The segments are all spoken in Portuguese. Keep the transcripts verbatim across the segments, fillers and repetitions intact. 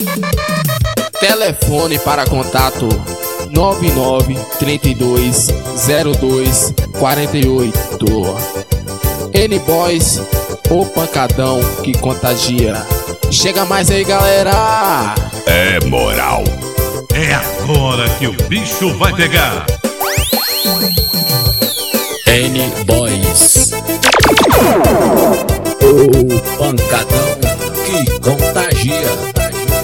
Telefone para contato nove nove três dois zero dois quatro oito. N-Boys, o pancadão que contagia. Chega mais aí, galera. É moral. É agora que o bicho vai pegar. N-Boys, o pancadão que contagia.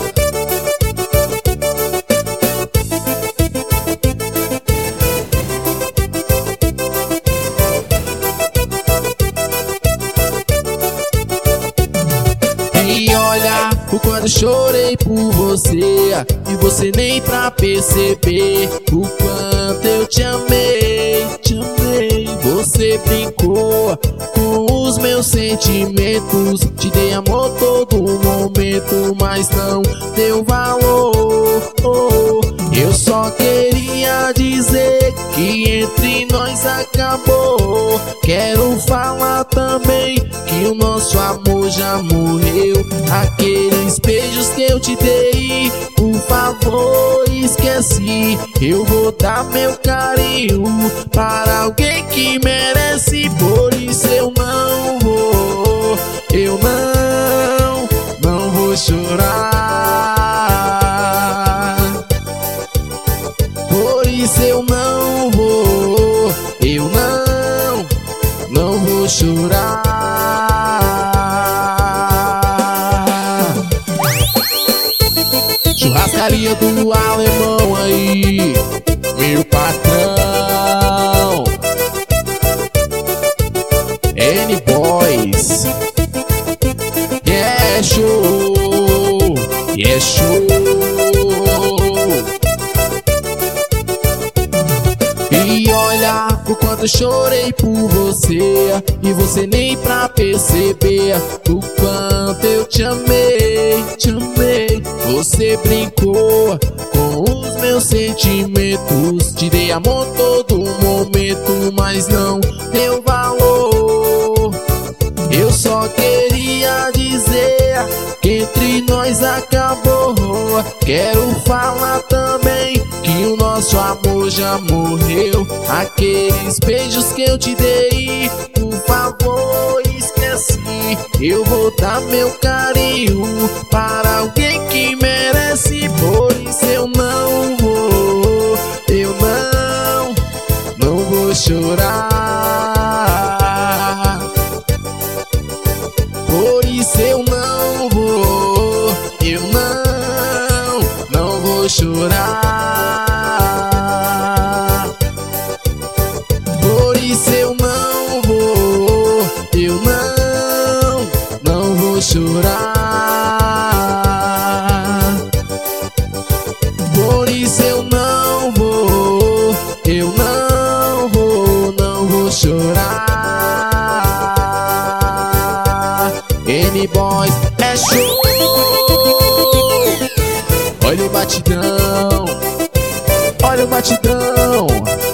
E olha o quanto chorei por você, e você nem pra perceber o quanto eu te amei, te amei. Você brincou com os meus sentimentos, te dei amor todo momento, mas não deu valor. Oh, eu só queria dizer que entre nós acabou. Quero falar também que o nosso amor já morreu. Aqueles beijos que eu te dei, por favor, esqueci. Eu vou dar meu carinho para alguém que merece. Por isso eu não vou, eu não, não vou chorar. Por isso eu não vou, eu não, não vou chorar. Churrascaria do Alemão aí, meu patrão. N-Boys, é show, é show. E olha o quanto eu chorei por você, e você nem pra perceber o quanto eu te amei, te amei. Você brincou com os meus sentimentos, te dei amor todo momento, mas não deu valor. Eu só queria dizer que entre nós acabou. Quero falar também que o nosso amor já morreu. Aqueles beijos que eu te dei, por favor, esqueci. Eu vou dar meu carinho para alguém que merece. Por isso eu não vou, eu não, não vou chorar. Por isso eu não vou, eu não, não vou chorar. Por isso eu não vou, eu não, não vou chorar. Por isso eu não vou, eu não vou, não vou chorar. N-Boys, é show. Olha o batidão, olha o batidão.